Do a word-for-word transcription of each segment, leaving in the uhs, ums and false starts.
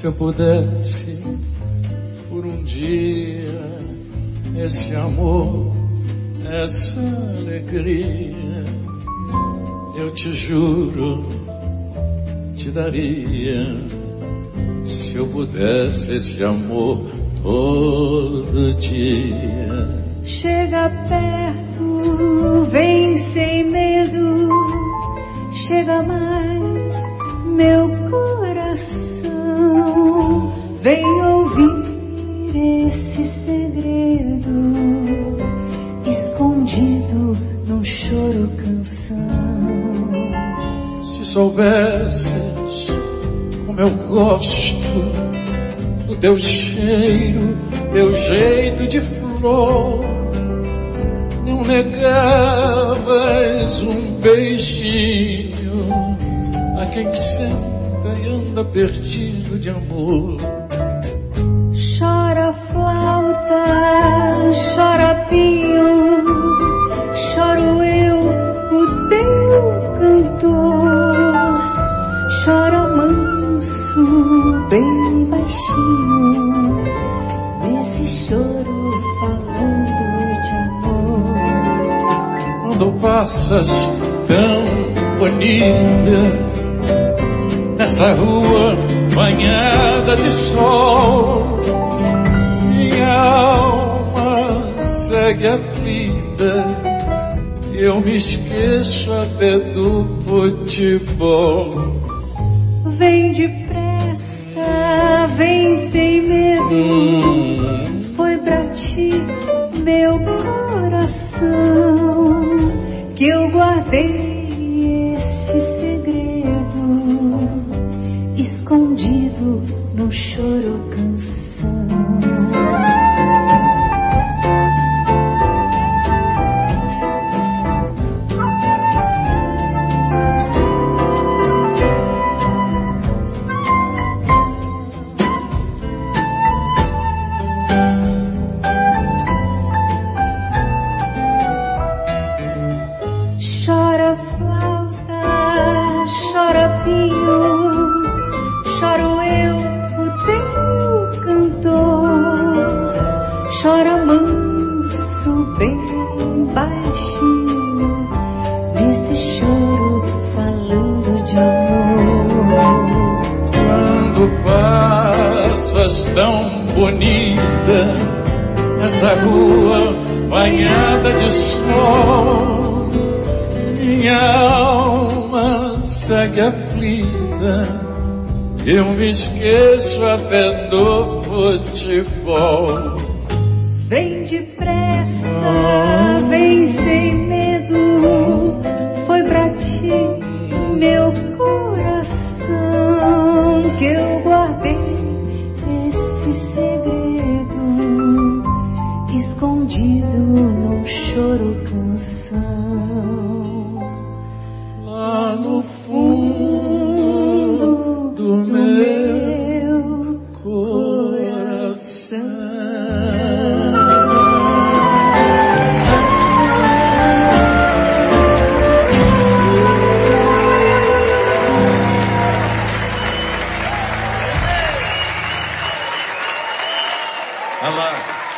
Se eu pudesse, por um dia, esse amor, essa alegria, eu te juro, te daria. Se eu pudesse esse amor todo dia. Chega perto, vem sem medo, chega mais, meu coração, vem ouvir esse segredo, escondido num choro canção. Se soubesses como eu gosto do teu cheiro, teu jeito de flor, não negavas um beijinho a quem senta e anda perdido de amor. Chora flauta, chora pinho, choro eu, o teu cantor, chora manso, bem baixinho, nesse choro falando de amor. Quando passas tão bonita nessa rua banhada de sol, minha alma segue aflita, eu me esqueço até do futebol. Vem depressa, vem sem medo, hum. Foi pra ti, meu coração, que eu guardei esse segredo, escondido no choro canção. Chora manso, bem baixinho, nesse choro falando de amor. Quando passas tão bonita nessa rua banhada de sol, minha alma segue aflita, eu me esqueço até do futebol. Vem depressa, vem sem medo, foi pra ti, meu coração, que eu guardei esse segredo, escondido num choro canção. Lá no fundo do meu coração.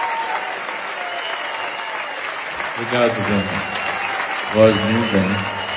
Obrigado, João. Voz linda, né?